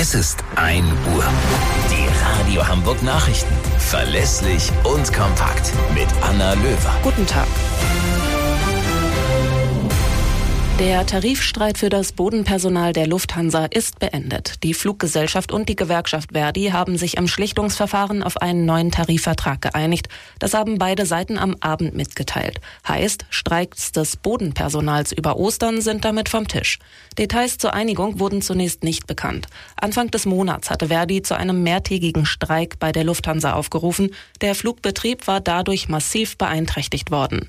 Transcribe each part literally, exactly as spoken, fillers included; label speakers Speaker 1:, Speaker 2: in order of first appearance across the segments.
Speaker 1: Es ist ein Uhr. Die Radio Hamburg Nachrichten. Verlässlich und kompakt. Mit Anna Löwer.
Speaker 2: Guten Tag. Der Tarifstreit für das Bodenpersonal der Lufthansa ist beendet. Die Fluggesellschaft und die Gewerkschaft Verdi haben sich im Schlichtungsverfahren auf einen neuen Tarifvertrag geeinigt. Das haben beide Seiten am Abend mitgeteilt. Heißt, Streiks des Bodenpersonals über Ostern sind damit vom Tisch. Details zur Einigung wurden zunächst nicht bekannt. Anfang des Monats hatte Verdi zu einem mehrtägigen Streik bei der Lufthansa aufgerufen. Der Flugbetrieb war dadurch massiv beeinträchtigt worden.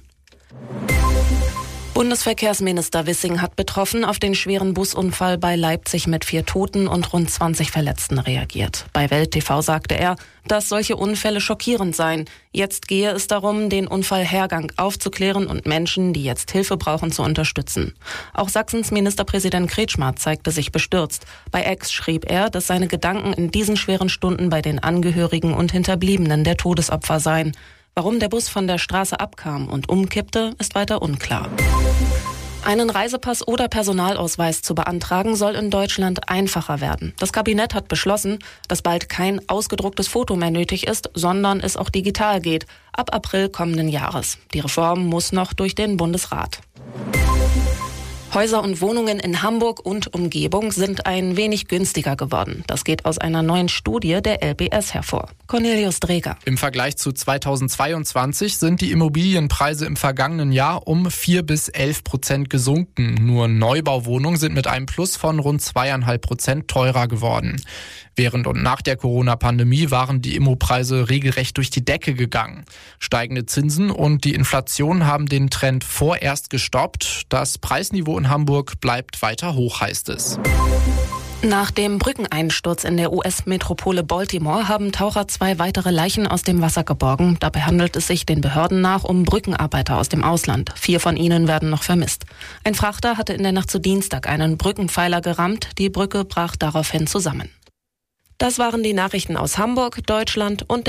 Speaker 2: Bundesverkehrsminister Wissing hat betroffen auf den schweren Busunfall bei Leipzig mit vier Toten und rund zwanzig Verletzten reagiert. Bei Welt T V sagte er, dass solche Unfälle schockierend seien. Jetzt gehe es darum, den Unfallhergang aufzuklären und Menschen, die jetzt Hilfe brauchen, zu unterstützen. Auch Sachsens Ministerpräsident Kretschmer zeigte sich bestürzt. Bei X schrieb er, dass seine Gedanken in diesen schweren Stunden bei den Angehörigen und Hinterbliebenen der Todesopfer seien. Warum der Bus von der Straße abkam und umkippte, ist weiter unklar. Einen Reisepass oder Personalausweis zu beantragen soll in Deutschland einfacher werden. Das Kabinett hat beschlossen, dass bald kein ausgedrucktes Foto mehr nötig ist, sondern es auch digital geht. Ab April kommenden Jahres. Die Reform muss noch durch den Bundesrat. Häuser und Wohnungen in Hamburg und Umgebung sind ein wenig günstiger geworden. Das geht aus einer neuen Studie der L B S hervor. Cornelius Dreger.
Speaker 3: Im Vergleich zu zweitausendzweiundzwanzig sind die Immobilienpreise im vergangenen Jahr um vier bis elf Prozent gesunken. Nur Neubauwohnungen sind mit einem Plus von rund zweieinhalb Prozent teurer geworden. Während und nach der Corona-Pandemie waren die Immopreise regelrecht durch die Decke gegangen. Steigende Zinsen und die Inflation haben den Trend vorerst gestoppt. Das Preisniveau in Hamburg bleibt weiter hoch, heißt es.
Speaker 2: Nach dem Brückeneinsturz in der U S-Metropole Baltimore haben Taucher zwei weitere Leichen aus dem Wasser geborgen. Dabei handelt es sich den Behörden nach um Brückenarbeiter aus dem Ausland. Vier von ihnen werden noch vermisst. Ein Frachter hatte in der Nacht zu Dienstag einen Brückenpfeiler gerammt. Die Brücke brach daraufhin zusammen. Das waren die Nachrichten aus Hamburg, Deutschland und